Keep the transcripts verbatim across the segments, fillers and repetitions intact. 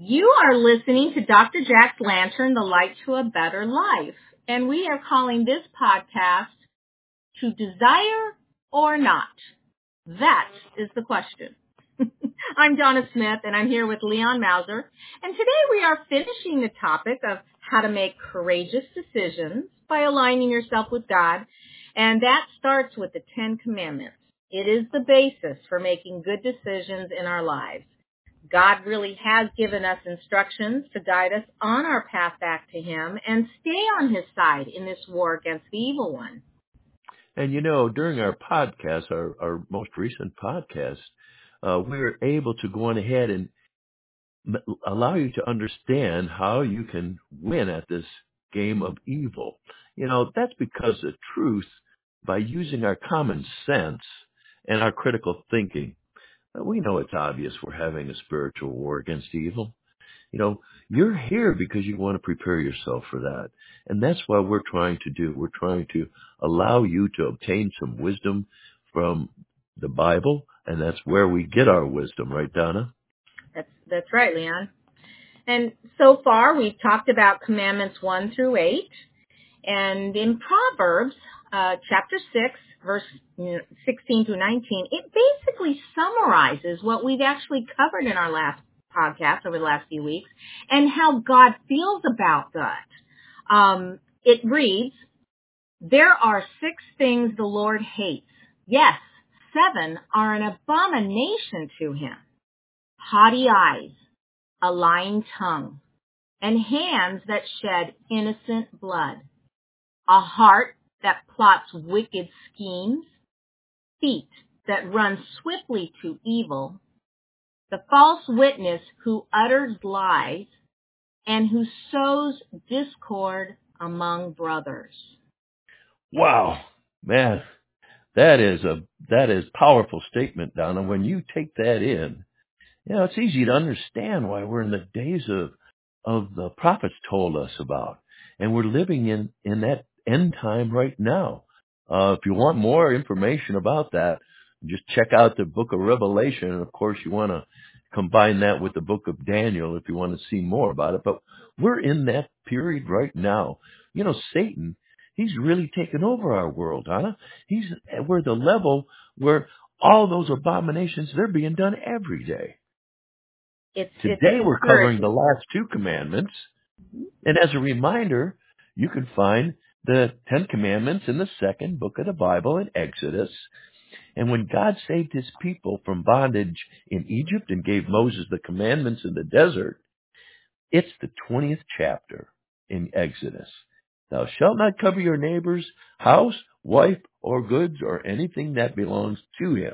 You are listening to Doctor Jack's Lantern, The Light to a Better Life. And we are calling this podcast To Desire or Not? That is the question. I'm Donna Smith, and I'm here with Leon Mauser. And today we are finishing the topic of how to make courageous decisions by aligning yourself with God. And that starts with the Ten Commandments. It is the basis for making good decisions in our lives. God really has given us instructions to guide us on our path back to Him and stay on His side in this war against the evil one. And you know, during our podcast, our, our most recent podcast, uh, we were able to go on ahead and m- allow you to understand how you can win at this game of evil. You know, that's because the truth, by using our common sense and our critical thinking, we know it's obvious we're having a spiritual war against evil. You know, you're here because you want to prepare yourself for that. And that's what we're trying to do. We're trying to allow you to obtain some wisdom from the Bible, and that's where we get our wisdom, right, Donna? That's that's right, Leon. And so far, we've talked about commandments one through eight. And in Proverbs, uh, chapter six, verse sixteen through nineteen, it basically summarizes what we've actually covered in our last podcast over the last few weeks and how God feels about that. Um, it reads, "There are six things the Lord hates. Yes, seven are an abomination to Him. Haughty eyes, a lying tongue, and hands that shed innocent blood. A heart that plots wicked schemes, feet that run swiftly to evil, the false witness who utters lies, and who sows discord among brothers." Wow, man, that is a that is powerful statement, Donna. When you take that in, you know, it's easy to understand why we're in the days of of the prophets told us about, and we're living in in that end time right now. Uh, if you want more information about that, just check out the book of Revelation. And of course, you want to combine that with the book of Daniel if you want to see more about it. But we're in that period right now. You know, Satan, he's really taken over our world, Donna. He's we're at the level where all those abominations, they're being done every day. It's, Today it's we're covering the last two commandments. And as a reminder, you can find the Ten Commandments in the second book of the Bible in Exodus. And when God saved His people from bondage in Egypt and gave Moses the commandments in the desert, it's the twentieth chapter in Exodus. "Thou shalt not cover your neighbor's house, wife, or goods, or anything that belongs to him."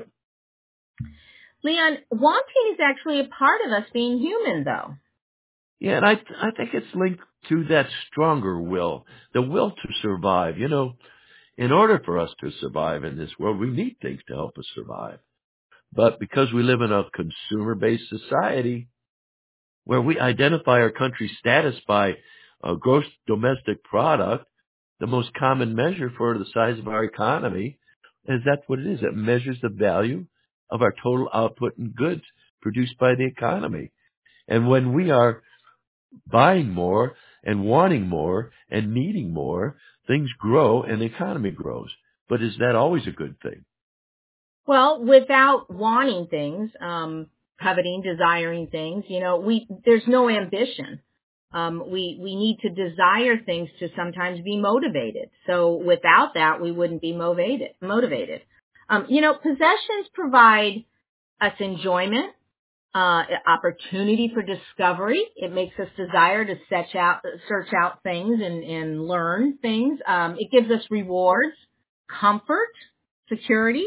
Leon, wanting is actually a part of us being human, though. Yeah, and I I think it's linked to that stronger will, the will to survive. You know, in order for us to survive in this world, we need things to help us survive. But because we live in a consumer-based society where we identify our country's status by a gross domestic product, the most common measure for the size of our economy, is that's what it is. It measures the value of our total output and goods produced by the economy. And when we are buying more and wanting more and needing more, things grow and the economy grows. But is that always a good thing? Well, without wanting things, um, coveting, desiring things, you know, we there's no ambition. Um, we we need to desire things to sometimes be motivated. So without that, we wouldn't be motivated. Motivated. Um, you know, possessions provide us enjoyment, uh, opportunity for discovery. It makes us desire to search out search out things and and learn things. Um, it gives us rewards, comfort, security.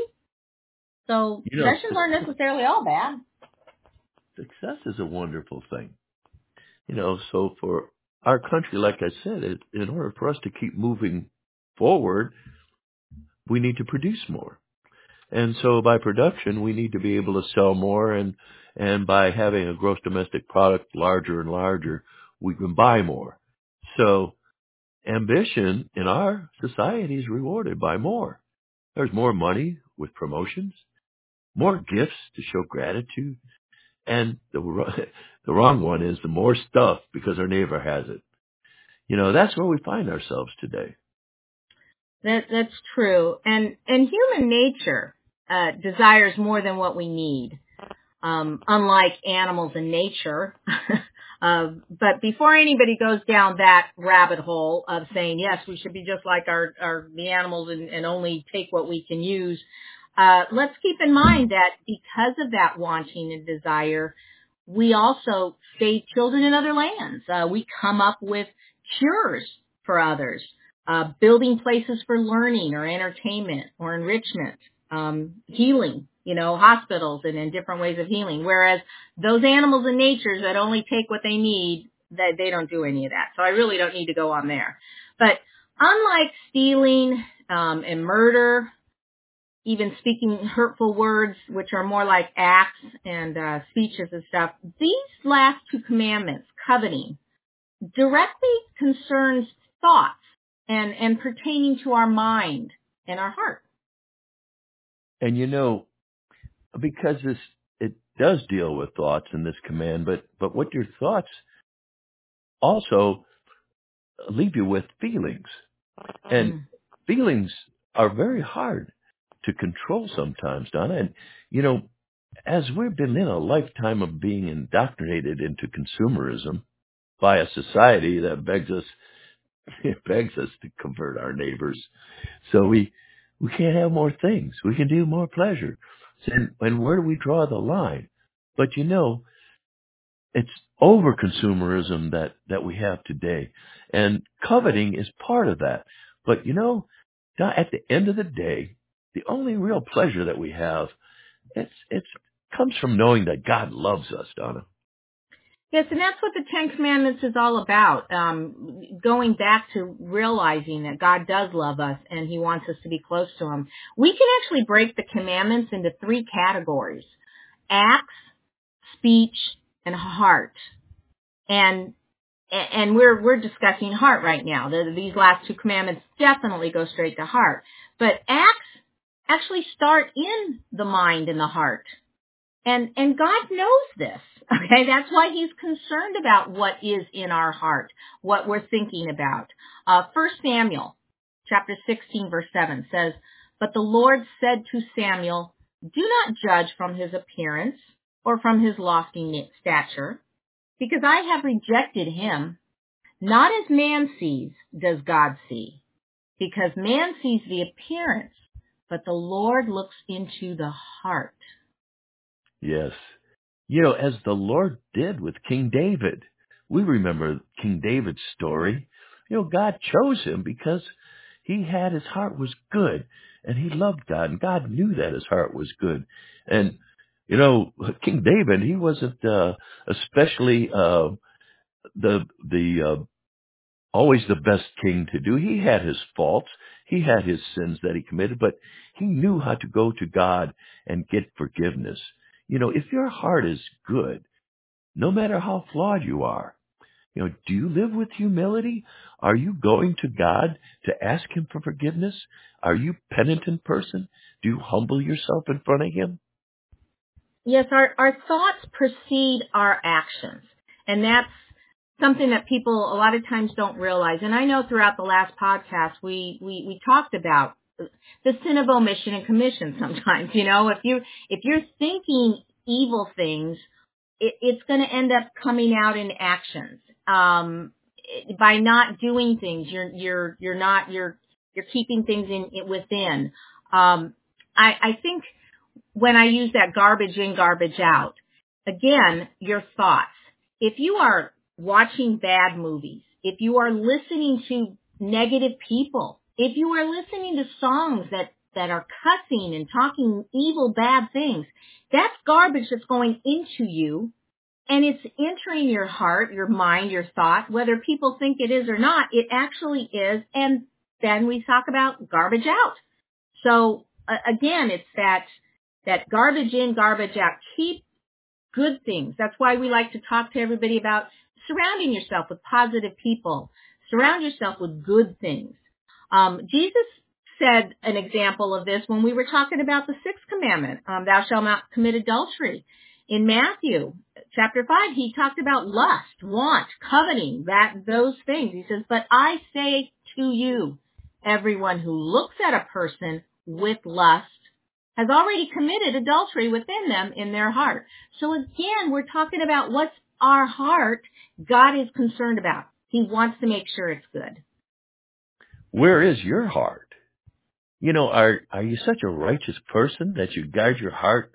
So You know, possessions aren't necessarily all bad. success is a wonderful thing. You know, so for our country, like I said, it, in order for us to keep moving forward, we need to produce more. And so by production, we need to be able to sell more. And, and by having a gross domestic product larger and larger, we can buy more. So ambition in our society is rewarded by more. There's more money with promotions, more gifts to show gratitude, And the, the wrong one is the more stuff because our neighbor has it. You know, that's where we find ourselves today. That that's true. And and human nature uh, desires more than what we need. Um, unlike animals in nature. uh, but before anybody goes down that rabbit hole of saying, yes, we should be just like our, our the animals and, and only take what we can use, uh, let's keep in mind that because of that wanting and desire, we also save children in other lands. Uh, we come up with cures for others, uh, building places for learning or entertainment or enrichment, um, healing. You know, hospitals and in different ways of healing. Whereas those animals in nature that only take what they need, that they don't do any of that. So I really don't need to go on there. But unlike stealing um, and murder, even speaking hurtful words, which are more like acts and uh, speeches and stuff, these last two commandments, coveting, directly concerns thoughts and, and pertaining to our mind and our heart. And you know, because this, it does deal with thoughts in this command, but, but what your thoughts also leave you with feelings. And mm. feelings are very hard to control sometimes, Donna. And, you know, as we've been in a lifetime of being indoctrinated into consumerism by a society that begs us, it begs us to convert our neighbors. So we, we can't have more things. We can do more pleasure. And, and where do we draw the line? But you know, it's over consumerism that, that we have today. And coveting is part of that. But you know, at the end of the day, the only real pleasure that we have, it's, it's, comes from knowing that God loves us, Donna. Yes, and that's what the Ten Commandments is all about. Um, going back to realizing that God does love us and He wants us to be close to Him. We can actually break the commandments into three categories: acts, speech, and heart. And and we're we're discussing heart right now. The, these last two commandments definitely go straight to heart. But acts actually start in the mind and the heart. And and God knows this. Okay, that's why He's concerned about what is in our heart, what we're thinking about. Uh, First Samuel chapter sixteen, verse seven says, "But the Lord said to Samuel, do not judge from his appearance or from his lofty stature, because I have rejected him. Not as man sees does God see, because man sees the appearance, but the Lord looks into the heart." Yes. You know, as the Lord did with King David. We remember King David's story. You know, God chose him because he had, his heart was good, and he loved God, and God knew that his heart was good. And, you know, King David, he wasn't uh, especially uh, the, the, uh, always the best king to do. He had his faults. He had his sins that he committed, but he knew how to go to God and get forgiveness. You know, if your heart is good, no matter how flawed you are, you know, do you live with humility? Are you going to God to ask Him for forgiveness? Are you a penitent person? Do you humble yourself in front of Him? Yes, our, our thoughts precede our actions. And that's something that people a lot of times don't realize. And I know throughout the last podcast, we, we, we talked about the sin of omission and commission sometimes. You know, if you, if you're thinking evil things, it, it's going to end up coming out in actions. Um, by not doing things, you're, you're, you're not, you're, you're keeping things in, within. Um, I, I think when I use that garbage in, garbage out, again, your thoughts. If you are watching bad movies, if you are listening to negative people, if you are listening to songs that, that are cussing and talking evil, bad things, that's garbage that's going into you, and it's entering your heart, your mind, your thought. Whether people think it is or not, it actually is, and then we talk about garbage out. So, uh, again, it's that that garbage in, garbage out. Keep good things. That's why we like to talk to everybody about surrounding yourself with positive people. Surround yourself with good things. Um, Jesus said an example of this when we were talking about the sixth commandment, um, thou shalt not commit adultery. in Matthew chapter five, he talked about lust, want, coveting, that, those things. He says, but I say to you, everyone who looks at a person with lust has already committed adultery within them in their heart. So again, we're talking about what's our heart God is concerned about. He wants to make sure it's good. Where is your heart? You know, are are you such a righteous person that you guard your heart,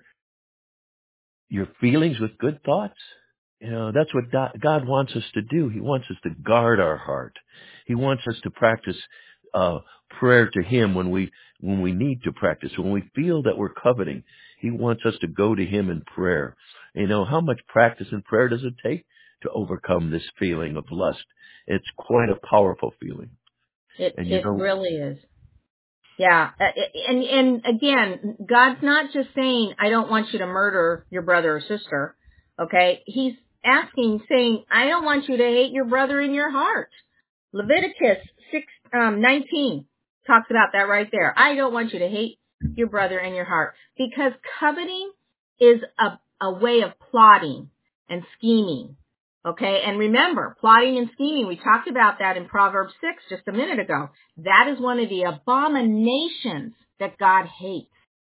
your feelings with good thoughts? You know, that's what God wants us to do. He wants us to guard our heart. He wants us to practice uh, prayer to Him when we when we need to practice. When we feel that we're coveting, He wants us to go to Him in prayer. You know, how much practice in prayer does it take to overcome this feeling of lust? It's quite a powerful feeling. It And you it know, really is. Yeah, uh, and and again, God's not just saying, I don't want you to murder your brother or sister, okay? He's asking, saying, I don't want you to hate your brother in your heart. Leviticus six um, nineteen talks about that right there. I don't want you to hate your brother in your heart, because coveting is a, a way of plotting and scheming. Okay, and remember, plotting and scheming, we talked about that in Proverbs six just a minute ago. That is one of the abominations that God hates.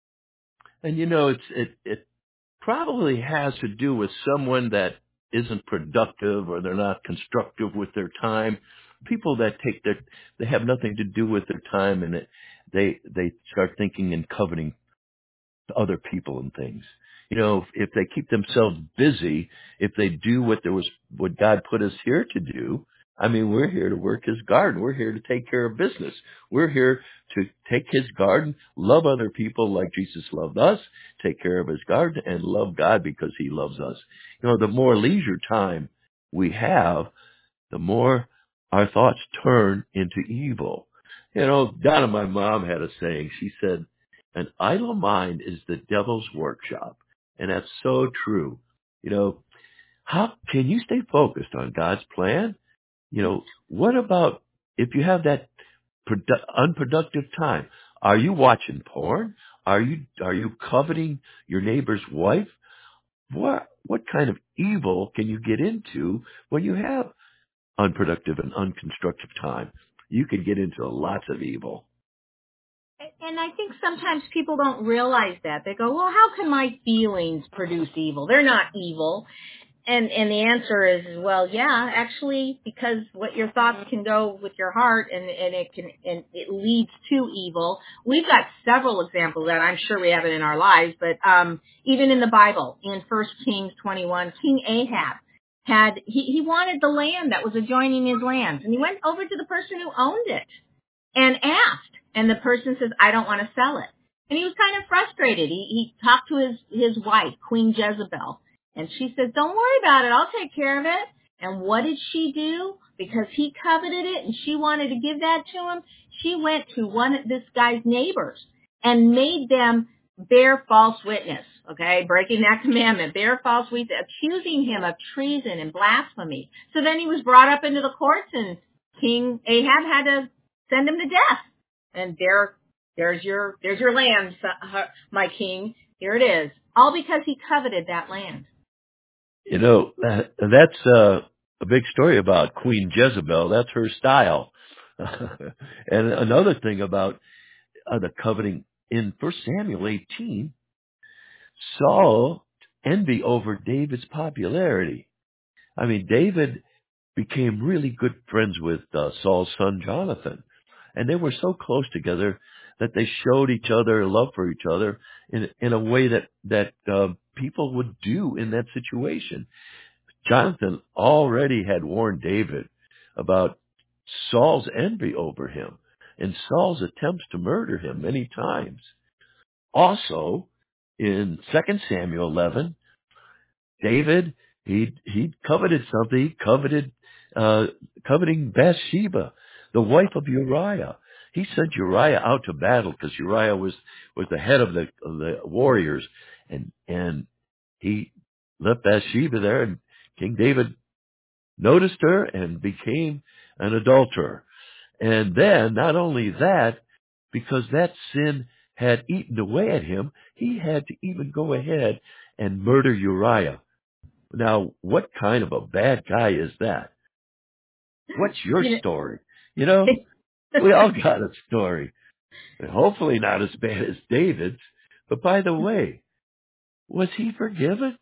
and you know, it's it it probably has to do with someone that isn't productive or they're not constructive with their time. People that take their they have nothing to do with their time, and it, they they start thinking and coveting other people and things. You know, if, if they keep themselves busy, if they do what there was, what God put us here to do. I mean, we're here to work His garden. We're here to take care of business. We're here to take His garden, love other people like Jesus loved us, take care of His garden, and love God because He loves us. You know, the more leisure time we have, the more our thoughts turn into evil. You know, Donna, my mom, had a saying. She said, an idle mind is the devil's workshop. And that's so true. You know, how can you stay focused on God's plan? You know, what about if you have that produ- unproductive time? Are you watching porn? Are you are you coveting your neighbor's wife? What what kind of evil can you get into when you have unproductive and unconstructive time? You can get into lots of evil. And I think sometimes people don't realize that. They go, well, how can my feelings produce evil? They're not evil. And and the answer is, well, yeah, actually, because what your thoughts can go with your heart, and, and it can and it leads to evil. We've got several examples of that. I'm sure we have it in our lives, but um, even in the Bible, in First Kings twenty-one, King Ahab had he, he wanted the land that was adjoining his land, and he went over to the person who owned it and asked, and the person says, I don't want to sell it. And he was kind of frustrated. He he talked to his his wife, Queen Jezebel. And she says, don't worry about it. I'll take care of it. And what did she do? Because he coveted it and she wanted to give that to him. She went to one of this guy's neighbors and made them bear false witness. Okay, breaking that commandment, bear false witness, accusing him of treason and blasphemy. So then he was brought up into the courts, and King Ahab had to send him to death. And there, there's your, there's your land, my king. Here it is. All because he coveted that land. You know, that, that's uh, a big story about Queen Jezebel. That's her style. And another thing about uh, the coveting, in First Samuel eighteen, Saul envy over David's popularity. I mean, David became really good friends with uh, Saul's son Jonathan. And they were so close together that they showed each other love for each other in in a way that that uh, people would do in that situation. Jonathan already had warned David about Saul's envy over him and Saul's attempts to murder him many times. Also, in Second Samuel eleven, David, he he coveted something. He coveted uh, coveting Bathsheba, the wife of Uriah. He sent Uriah out to battle because Uriah was was the head of the of the warriors, and and he left Bathsheba there, and King David noticed her and became an adulterer. And then, not only that, because that sin had eaten away at him, he had to even go ahead and murder Uriah. Now, what kind of a bad guy is that? What's your You story? You know, know, we all got a story. Hopefully not as bad as David's. But by the way, was he forgiven?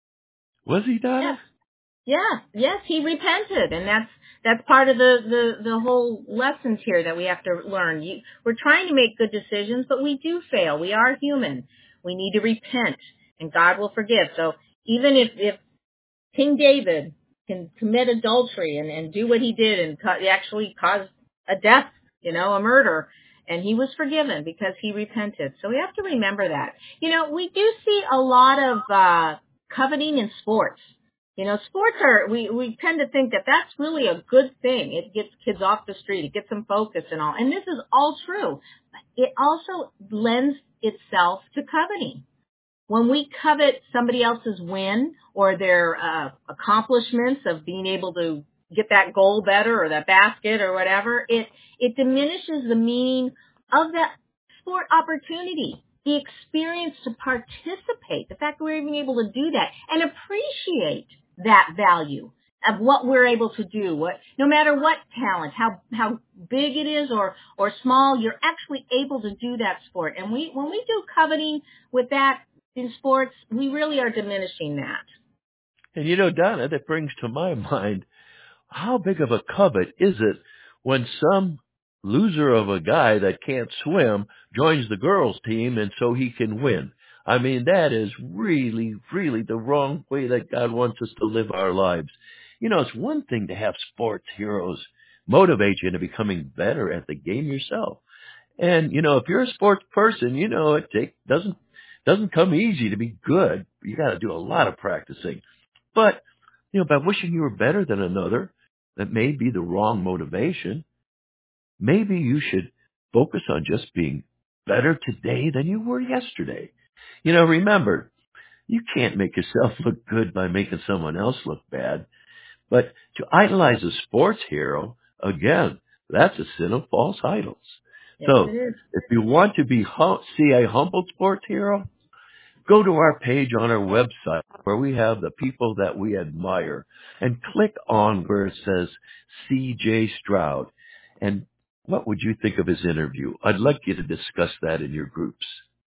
Was he, yeah, Donna? yeah, yes, he repented, and that's that's part of the the the whole lessons here that we have to learn. You, we're trying to make good decisions, but we do fail. We are human. We need to repent, and God will forgive. So even if if King David can commit adultery and, and do what he did and co- actually cause a death, you know, a murder, and he was forgiven because he repented. So we have to remember that. You know, we do see a lot of uh, coveting in sports. You know, sports are, we, we tend to think that that's really a good thing. It gets kids off the street. It gets them focused and all. And this is all true. But it also lends itself to coveting. When we covet somebody else's win or their uh, accomplishments of being able to get that goal better or that basket or whatever, it it diminishes the meaning of that sport opportunity, the experience to participate, the fact that we're even able to do that and appreciate that value of what we're able to do. What, no matter what talent, how how big it is or or small, you're actually able to do that sport. And we when we do coveting with that in sports, we really are diminishing that. And you know, Donna, that brings to my mind, how big of a covet is it when some loser of a guy that can't swim joins the girls' team and so he can win? I mean, that is really, really the wrong way that God wants us to live our lives. You know, it's one thing to have sports heroes motivate you into becoming better at the game yourself. And, you know, if you're a sports person, you know, it take, doesn't, doesn't come easy to be good. You got to do a lot of practicing. But, you know, by wishing you were better than another, that may be the wrong motivation. Maybe you should focus on just being better today than you were yesterday. You know, remember, you can't make yourself look good by making someone else look bad. But to idolize a sports hero, again, that's a sin of false idols. Yes, it So, is. if you want to be hum- see a humble sports hero, go to our page on our website where we have the people that we admire and click on where it says C J Stroud. And what would you think of his interview? I'd like you to discuss that in your groups.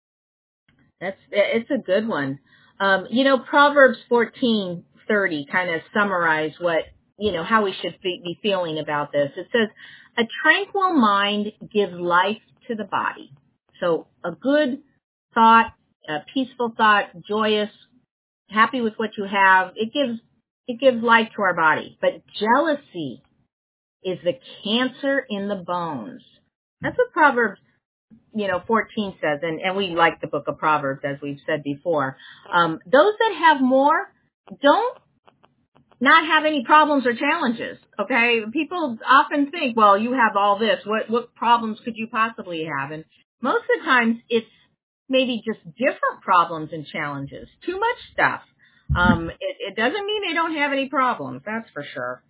That's it's a good one. Um, you know, Proverbs fourteen thirty kind of summarize what you know how we should be, be feeling about this. It says, "A tranquil mind gives life to the body." So, a good thought, a peaceful thought, joyous, happy with what you have, it gives it gives life to our body. But jealousy is the cancer in the bones. That's what Proverbs you know, fourteen says, and, and we like the book of Proverbs, as we've said before. Um, those that have more don't not have any problems or challenges, okay? People often think, well, you have all this. What, what problems could you possibly have? And most of the times it's maybe just different problems and challenges. Too much stuff. Um, it, it doesn't mean they don't have any problems, that's for sure.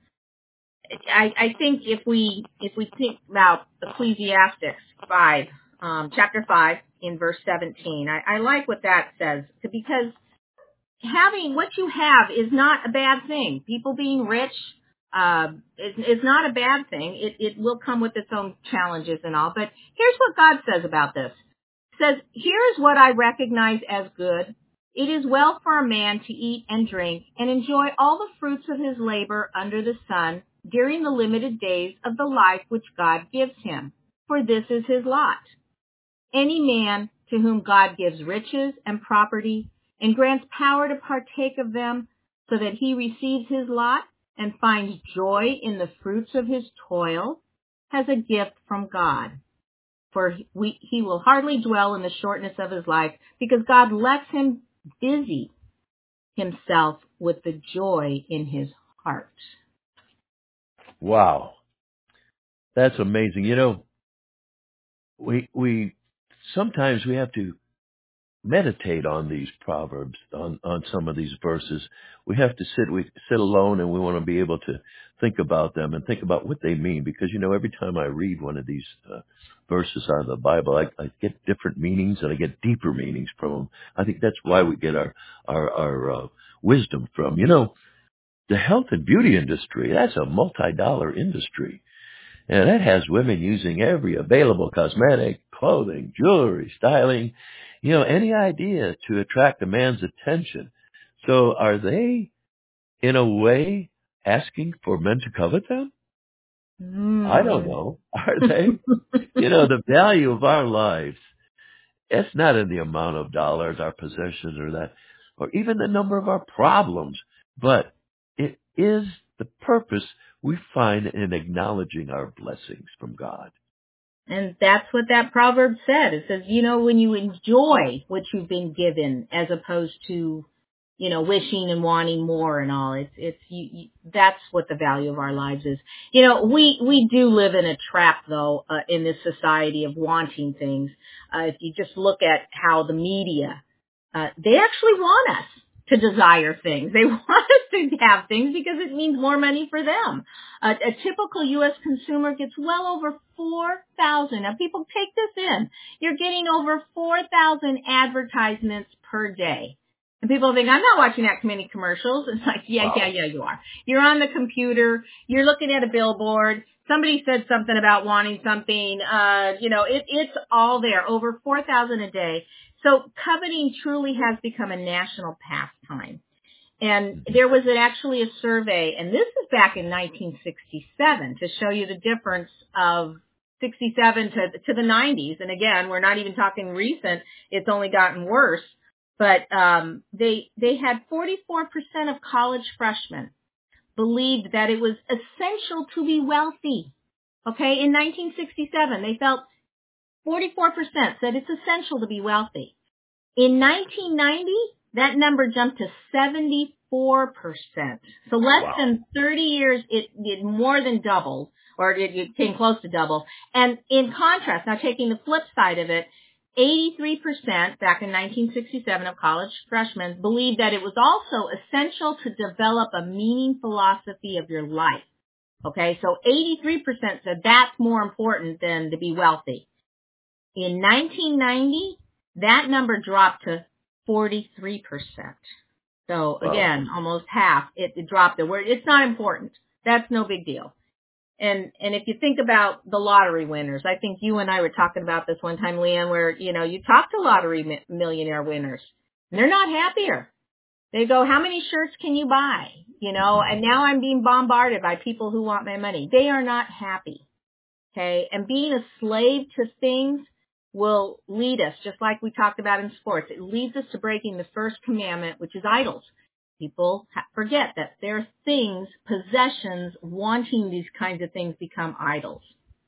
I, I think if we if we think about Ecclesiastes five, um, chapter five in verse seventeen, I, I like what that says because having what you have is not a bad thing. People being rich uh, is, is not a bad thing. It, it will come with its own challenges and all. But here's what God says about this. It says, "Here is what I recognize as good. It is well for a man to eat and drink and enjoy all the fruits of his labor under the sun during the limited days of the life which God gives him, for this is his lot. Any man to whom God gives riches and property and grants power to partake of them so that he receives his lot and finds joy in the fruits of his toil has a gift from God. For we, he will hardly dwell in the shortness of his life because God lets him busy himself with the joy in his heart." Wow, that's amazing. You know, we we sometimes we have to meditate on these proverbs, on, on some of these verses. We have to sit, we sit alone and we want to be able to think about them and think about what they mean. Because, you know, every time I read one of these uh, verses out of the Bible, I, I get different meanings and I get deeper meanings from them. I think that's why we get our, our, our uh, wisdom from. You know, the health and beauty industry, that's a multi-dollar industry. And that has women using every available cosmetic, clothing, jewelry, styling, you know, any idea to attract a man's attention. So are they, in a way, asking for men to covet them? I don't Mm. know. Are they? You know, the value of our lives, it's not in the amount of dollars, our possessions or that, or even the number of our problems, but it is the purpose we find in acknowledging our blessings from God. And that's what that proverb said. It says, you know, when you enjoy what you've been given as opposed to, you know, wishing and wanting more and all, it's, it's, you, you, that's what the value of our lives is. You know, we, we do live in a trap though, uh, in this society of wanting things. Uh, if you just look at how the media, uh, they actually want us to desire things. They want us to have things because it means more money for them. Uh, a typical U S consumer gets well over four thousand. Now, people, take this in. You're getting over four thousand advertisements per day. And people think, I'm not watching that many commercials. It's like, yeah, Wow. yeah, yeah, you are. You're on the computer. You're looking at a billboard. Somebody said something about wanting something. Uh, you know, it, it's all there. Over four thousand a day. So coveting truly has become a national pastime. And there was an, actually a survey, and this is back in nineteen sixty-seven, to show you the difference of sixty-seven to, to the nineties. And again, we're not even talking recent. It's only gotten worse. But um, they they had forty-four percent of college freshmen believed that it was essential to be wealthy. Okay, in nineteen sixty-seven, they felt forty-four percent said it's essential to be wealthy. In nineteen ninety, that number jumped to seventy-four percent. So less Wow. than thirty years, it, it more than doubled, or it, it came close to double. And in contrast, now taking the flip side of it, eighty-three percent back in nineteen sixty-seven of college freshmen believed that it was also essential to develop a meaning philosophy of your life. Okay, so eighty-three percent said that's more important than to be wealthy. In nineteen ninety, that number dropped to forty-three percent. So again, Wow. almost half. It, it dropped there. Where it's not important. That's no big deal. And and if you think about the lottery winners, I think you and I were talking about this one time, Leanne, where, you know, you talk to lottery mi- millionaire winners, and they're not happier. They go, how many shirts can you buy? You know, and now I'm being bombarded by people who want my money. They are not happy. Okay, and being a slave to things will lead us, just like we talked about in sports, it leads us to breaking the first commandment, which is idols. People forget that their things, possessions, wanting these kinds of things become idols.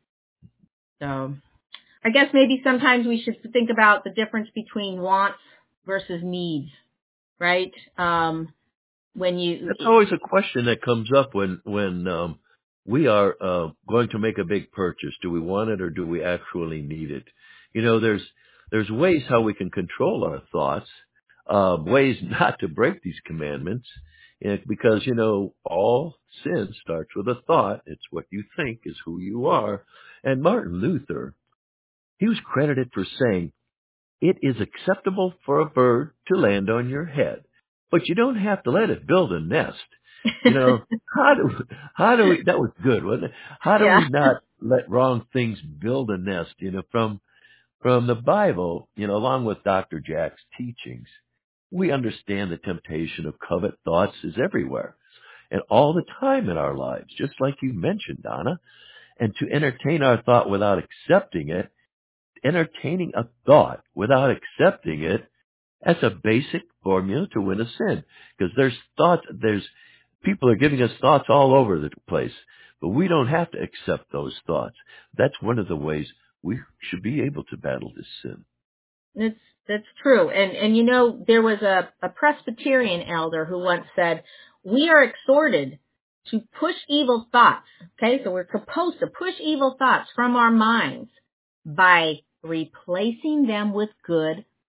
So I guess maybe sometimes we should think about the difference between wants versus needs, right? Um, when you, That's always a question that comes up when when um, we are uh, going to make a big purchase. Do we want it or do we actually need it? You know, there's there's ways how we can control our thoughts, uh, ways not to break these commandments, and because you know all sin starts with a thought. It's what you think is who you are. And Martin Luther, he was credited for saying, it is acceptable for a bird to land on your head, but you don't have to let it build a nest. You know, how do, how do we, that was good, wasn't it? How do yeah. we not let wrong things build a nest? You know, from, from the Bible, you know, along with Doctor Jack's teachings, we understand the temptation of covet thoughts is everywhere and all the time in our lives, just like you mentioned, Donna. And to entertain our thought without accepting it, entertaining a thought without accepting it, that's a basic formula to win a sin. Because there's thoughts, there's, people are giving us thoughts all over the place, but we don't have to accept those thoughts. That's one of the ways we should be able to battle this sin. That's that's true. And and you know, there was a, a Presbyterian elder who once said, we are exhorted to push evil thoughts. Okay, so we're supposed to push evil thoughts from our minds by replacing them with good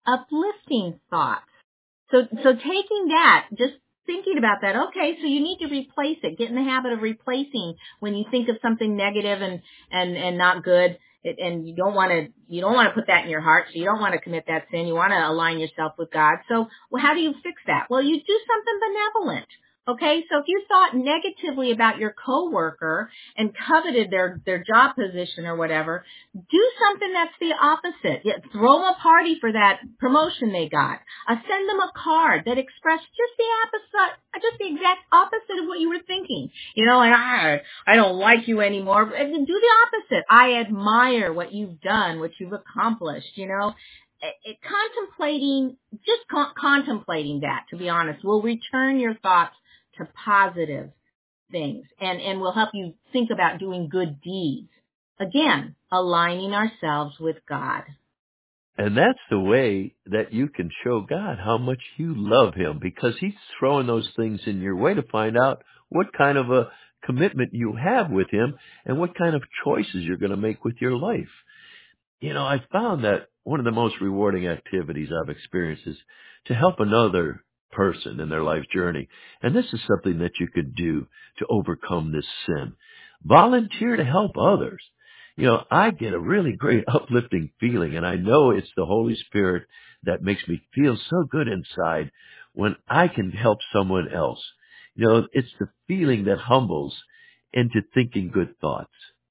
uplifting thoughts. So, so taking that, just thinking about that, okay, so you need to replace it. Get in the habit of replacing when you think of something negative and, and, and not good. It, and you don't want to, you don't want to put that in your heart. So you don't want to commit that sin. You want to align yourself with God. So well, how do you fix that? Well, you do something benevolent. Okay, so if you thought negatively about your coworker and coveted their, their job position or whatever, do something that's the opposite. Yeah, throw them a party for that promotion they got. Uh, send them a card that expressed just the opposite, just the exact opposite of what you were thinking. You know, like, ah, I don't like you anymore. And do the opposite. I admire what you've done, what you've accomplished, you know. It, it, contemplating, just con- contemplating that, to be honest, will return your thoughts to positive things and, and will help you think about doing good deeds. Again, aligning ourselves with God. And that's the way that you can show God how much you love Him, because He's throwing those things in your way to find out what kind of a commitment you have with Him and what kind of choices you're going to make with your life. You know, I found that one of the most rewarding activities I've experienced is to help another person in their life journey. And this is something that you could do to overcome this sin. Volunteer to help others. You know, I get a really great uplifting feeling, and I know it's the Holy Spirit that makes me feel so good inside when I can help someone else. You know, it's the feeling that humbles into thinking good thoughts.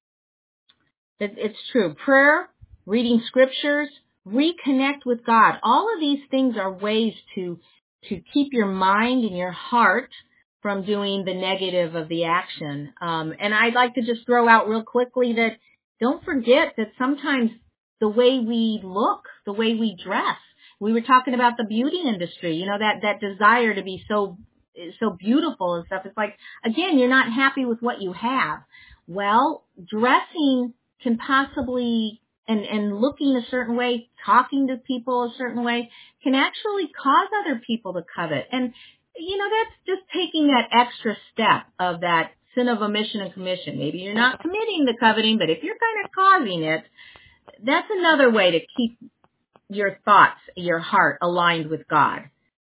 It, it's true. Prayer, reading scriptures, reconnect with God. All of these things are ways to to keep your mind and your heart from doing the negative of the action. Um, and I'd like to just throw out real quickly that don't forget that sometimes the way we look, the way we dress, we were talking about the beauty industry, you know, that, that desire to be so, so beautiful and stuff. It's like, again, you're not happy with what you have. Well, dressing can possibly, and, and looking a certain way, talking to people a certain way, can actually cause other people to covet. And, you know, that's just taking that extra step of that sin of omission and commission. Maybe you're not committing the coveting, but if you're kind of causing it, that's another way to keep your thoughts, your heart aligned with God.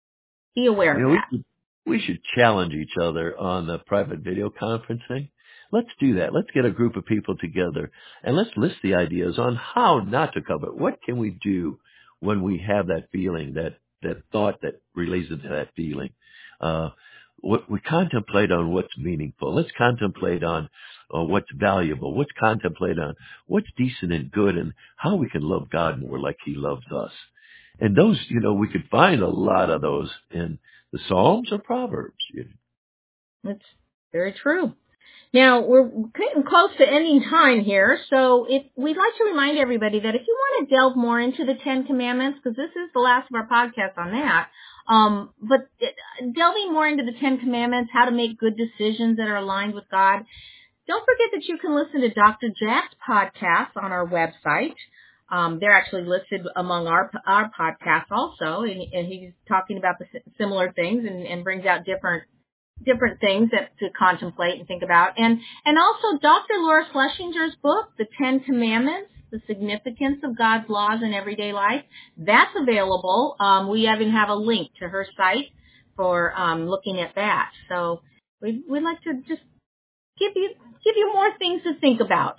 Be aware You know, of we that. should, we should challenge each other on the private video conferencing. Let's do that. Let's get a group of people together and let's list the ideas on how not to covet. What can we do when we have that feeling, that, that thought that relates to that feeling? Uh, what we contemplate on what's meaningful. Let's contemplate on uh, what's valuable. Let's contemplate on what's decent and good and how we can love God more like He loves us. And those, you know, we could find a lot of those in the Psalms or Proverbs. That's very true. Now, we're getting close to ending time here, so if we'd like to remind everybody that if you want to delve more into the Ten Commandments, because this is the last of our podcast on that, um, but delving more into the Ten Commandments, how to make good decisions that are aligned with God, don't forget that you can listen to Doctor Jack's podcasts on our website. Um, they're actually listed among our our podcasts also, and, and he's talking about the similar things and, and brings out different different things that to contemplate and think about. And and also Doctor Laura Schlesinger's book, The Ten Commandments, The Significance of God's Laws in Everyday Life. That's available. Um, we even have a link to her site for um, looking at that. So we, we'd like to just give you give you more things to think about.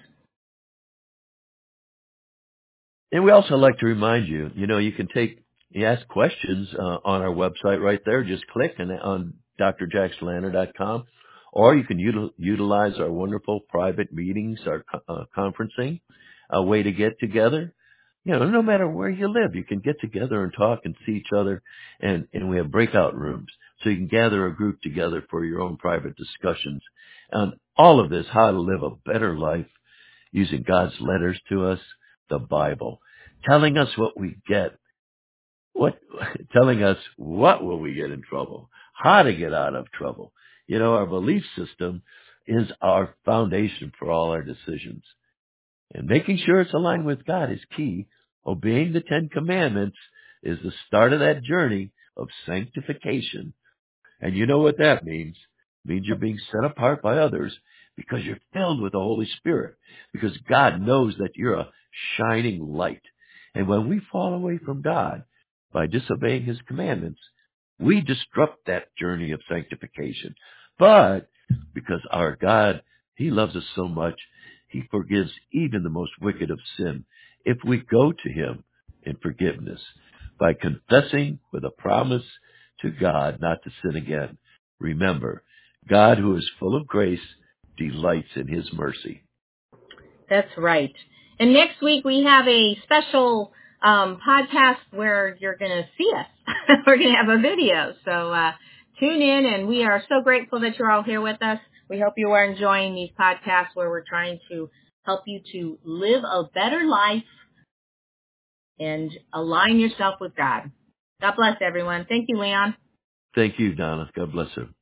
And we also like to remind you, you know, you can take, you ask questions uh, on our website right there. Just click and on D R jack slander dot com, or you can util, utilize our wonderful private meetings, our uh, conferencing, a way to get together. You know, no matter where you live, you can get together and talk and see each other, and, and we have breakout rooms, so you can gather a group together for your own private discussions. And all of this, how to live a better life using God's letters to us, the Bible, telling us what we get, what, telling us what will we get in trouble, how to get out of trouble. You know, our belief system is our foundation for all our decisions. And making sure it's aligned with God is key. Obeying the Ten Commandments is the start of that journey of sanctification. And you know what that means. It means you're being set apart by others because you're filled with the Holy Spirit. Because God knows that you're a shining light. And when we fall away from God, by disobeying his commandments, we disrupt that journey of sanctification. But because our God, he loves us so much, he forgives even the most wicked of sin if we go to him in forgiveness by confessing with a promise to God not to sin again. Remember, God, who is full of grace, delights in his mercy. That's right. And next week we have a special um, podcast where you're going to see us. We're going to have a video. So uh, tune in, and we are so grateful that you're all here with us. We hope you are enjoying these podcasts where we're trying to help you to live a better life and align yourself with God. God bless everyone. Thank you, Leon. Thank you, Donna. God bless her.